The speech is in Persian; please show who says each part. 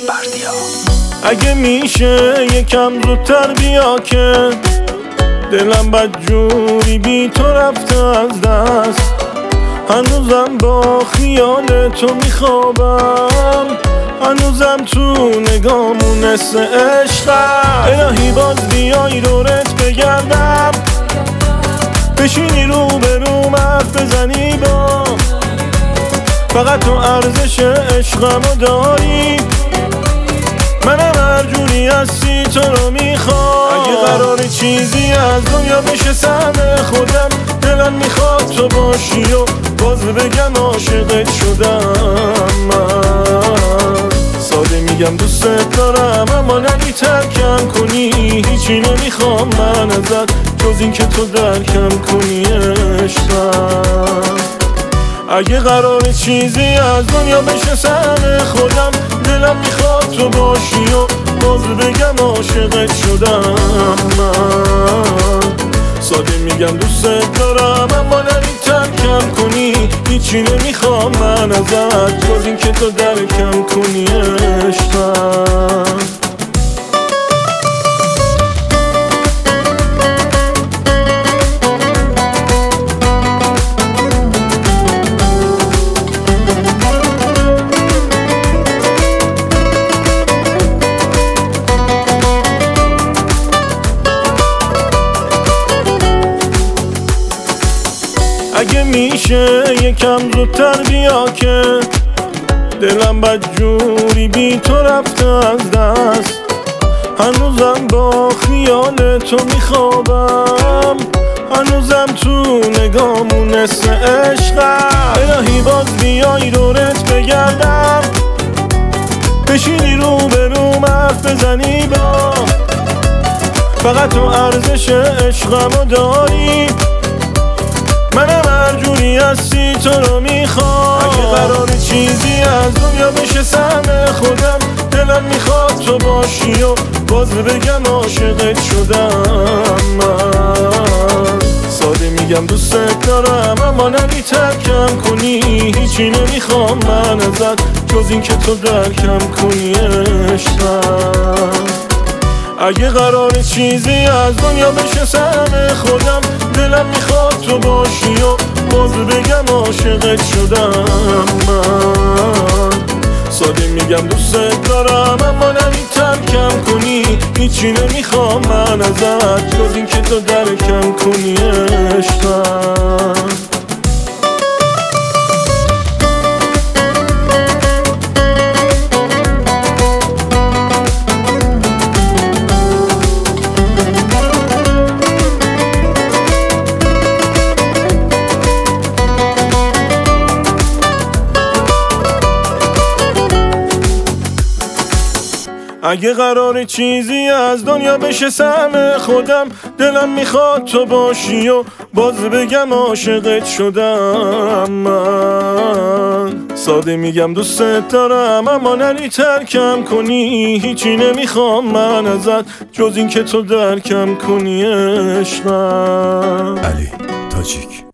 Speaker 1: اگه میشه یکم زودتر بیا که دلم بدجوری بی تو رفته از دست. هنوزم با خیال تو میخوابم، هنوزم تو نگامون حس عشقم. الهی باز بیای دورت بگردم، بشینی رو به رو حرف بزنی با فقط تو ارزش عشقمو داری. منم هر جوری هستی تو رو میخوام. اگه قرار چیزی از دنیا بشه سهم خودم، دلم میخواد تو باشی و باز بگم عاشقت شدم. من ساده میگم دوست دارم، اما نگی ترکم کنی. هیچی نمیخوام من ازت جز این که تو درکم کنی عشقم. اگه قرار چیزی از دنیا بشه سهم خودم، دلم میخواد تو باشی و باز بگم عاشقت شدم. من ساده میگم دوست دارم، اما نمی ترکم کنی. هیچی نمیخوام من ازت جز این که تو درکم کنی عشقم. اگه میشه یکم زودتر بیا که دلم بدجوری بی تو رفته از دست. هنوزم با خیال تو میخوابم، هنوزم تو نگامون حس عشقم. الهی باز بیای دورت بگردم، بشینی رو به رو حرف بزنی با فقط تو ارزش عشقمو داری. منم هر جوری هستی تو رو میخوام. اگه قرار چیزی از دنیا بشه سهم خودم، دلم میخواد تو باشی و باز بگم عاشقت شدم. من ساده میگم دوست دارم، اما نمی ترکم کنی. هیچی نمیخوام من ازت جز این که تو درکم کنی عشقم. اگه قرار چیزی از دنیا بشه سهم خودم، دلم میخواد تو باشی و باز بگم عاشقت شدم. من ساده میگم دوست دارم، اما نمی ترکم کنی. هیچی نمیخوام من ازت جز این که تو درکم کنی عشقم. اگه قرار چیزی از دنیا بشه سهم خودم، دلم میخواد تو باشی و باز بگم عاشقت شدم. من ساده میگم دوست دارم، اما نری ترکم کنی. هیچی نمیخوام من ازت جز این که تو درکم کنی عشقم.
Speaker 2: علی تاجیک.